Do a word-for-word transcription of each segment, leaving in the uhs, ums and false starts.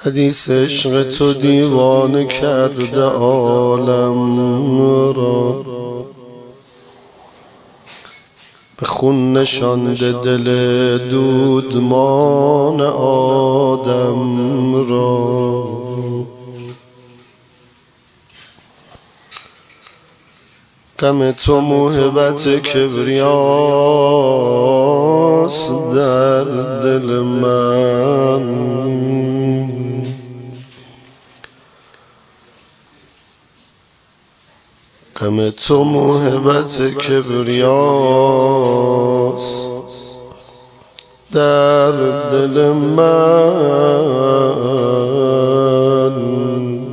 حدیث عشق تو دیوانه کرده عالم را، به خون نشانده دل دودمان آدم را. غم تو موهبت کبریاست در دل من، غم تو موهبت کبریاست در دل من.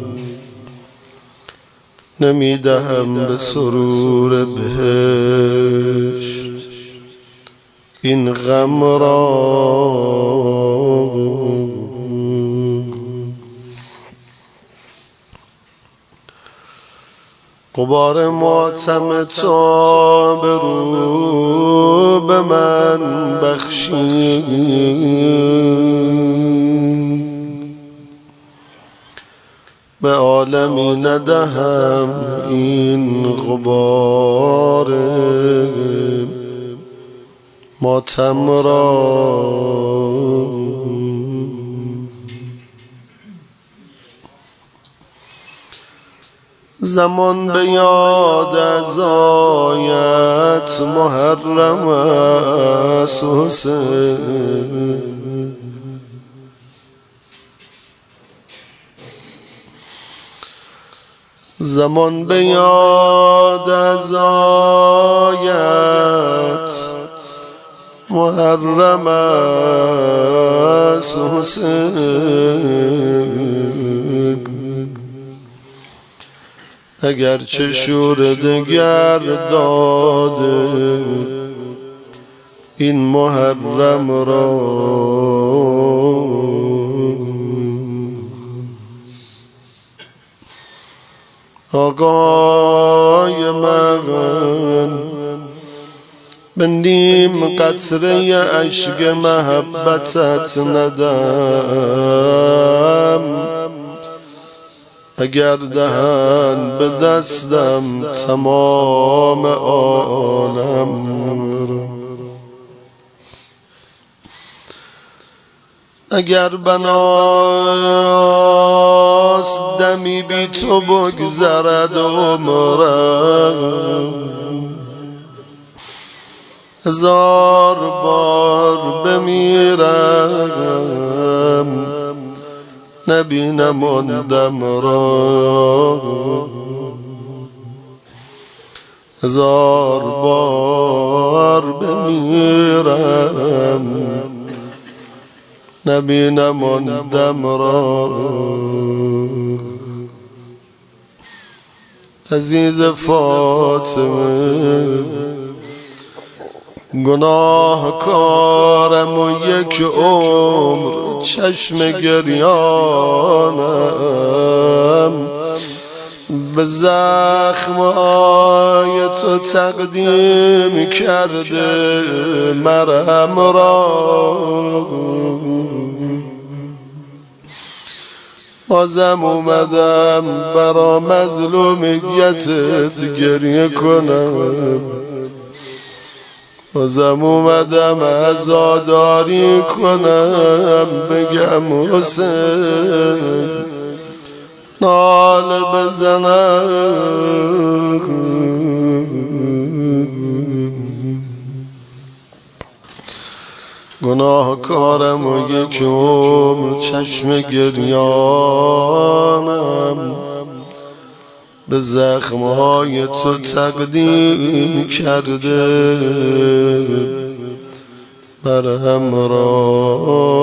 نمیدهم به سرور بهشت این غم را، غبار ماتم تو به رو به من بخشی، به عالمی ندهم این غبار ماتم را. زمان به یاد از آیت محرم است حسین، زمان به یاد از آیت محرم است حسین. اگرچه شورده داده این محرم را، آقای من به نیم قطره اشک محبتت ندم. اگر دهن به دستم تمام عالم را، اگر بناست دمی بی تو بگذرد عمرم، هزار بار بمیرم نبینم آن دم را، هزار بار بمیرم نبینم آن دم را. عزیز فاطمه گناه کارم و یک عمر چشم گریانم، به زخم‌های تو تقدیم کرده مرهم را. بازم اومدم برا مظلومیتت گریه کنم، بازم اومدم عزاداری کنم، بگم حسین ناله بزنم. گناهکارم و یک عمر چشم گریانم، به زخمهای تو تقدیم کرده مرهم را.